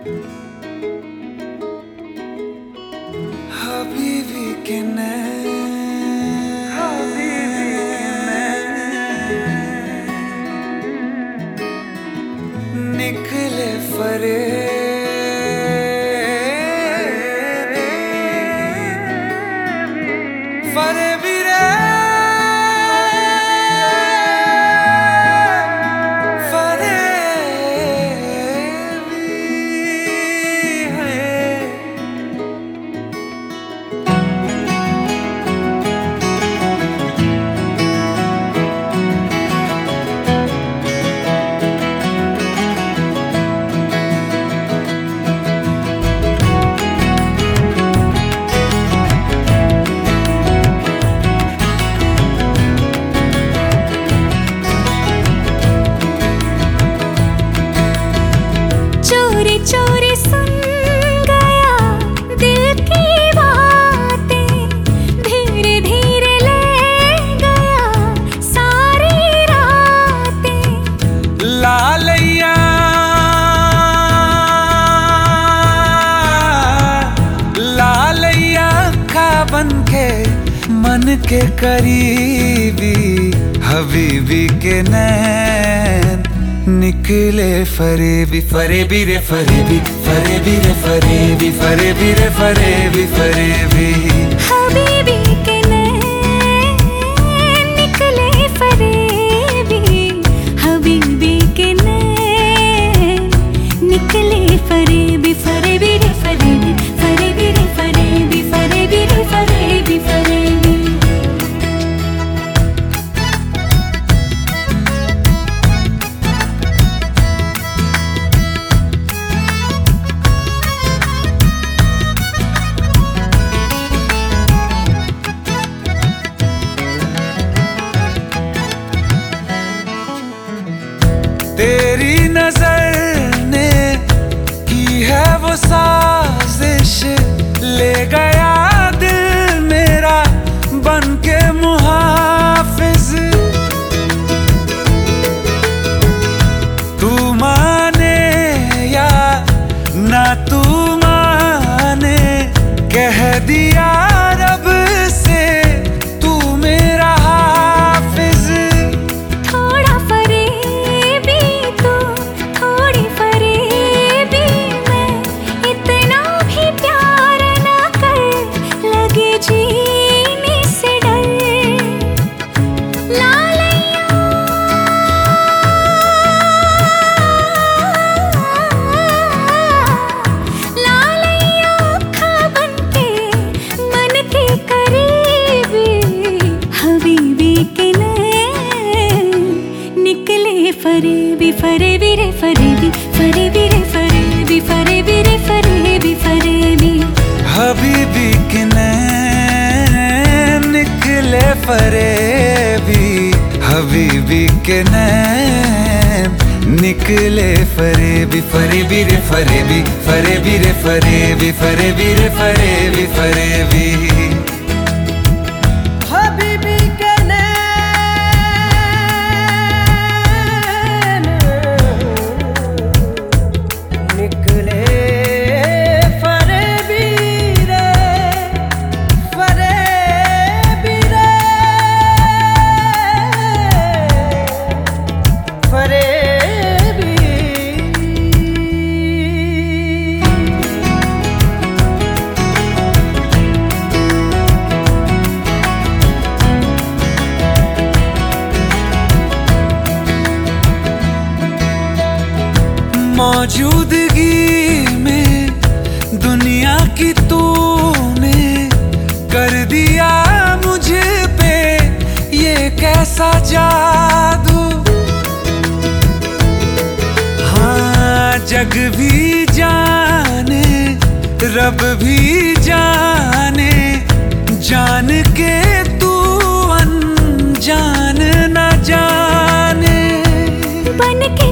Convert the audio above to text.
हबीबी के निकले फरेबी रे चोरी सुन गया दिल की बातें, धीरे धीरे ले गया सारी रातें। लालैया लालैया खा बन के मन के करीबी, हबीबी के नैन निकले फरेबी फरेबी रे फरेबी फरेबी रे फरेबी फरेबी रे फरेबी फरेबी। हबीबी के नैन निकले फरेबी, हबीबी के नैन निकले फरेबी फरेबी रे फरेबी फरेबी रे फरेबी फरेबी रे फरेबी फरेबी। तेरी नजर ने की है वो साजिश, ले गया दिल मेरा बन के मुहाफिज। तू माने या ना तू माने, कह दिया रब से तू मेरा हाफिज। थोड़ा फरेबी तो थोड़ी फरेबी मैं, इतना भी प्यार ना कर लगे जीने से डर। लालैया लालैया खा बन के मन के करीबी, हबीबी के नैन निकले फरेबी फरेबी रे फरेबी फरेबी रे फरेबी फरेबी रे फरेबी फरेबी। हबीबी के नैन निकले फरेबी, हबीबी के नैन निकले फरेबी फरेबी रे फरेबी फरेबी रे फरेबी फरेबी रे फरेबी फरेबी। हबीबी के नैन निकले फरेबी रे फरेबी रे फरेबी। मौजूदगी में दुनिया की तूने कर दिया मुझे पे ये कैसा जादू। हाँ जग भी जाने रब भी जाने, जान के तू अनजान न जाने। बन के